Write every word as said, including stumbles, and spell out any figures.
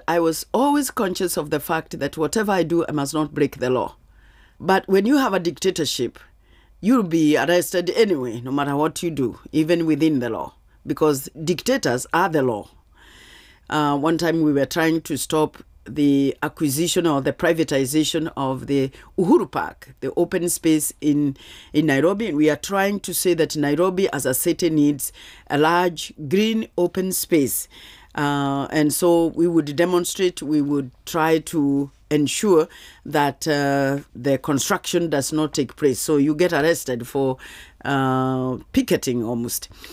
I was always conscious of the fact that whatever I do, I must not break the law. But when you have a dictatorship, you'll be arrested anyway, no matter what you do, even within the law, because dictators are the law. Uh, one time we were trying to stop the acquisition or the privatization of the Uhuru Park, the open space in, in Nairobi. And we are trying to say that Nairobi as a city needs a large green open space. Uh, and so we would demonstrate, we would try to ensure that uh, the construction does not take place. So you get arrested for uh, picketing almost.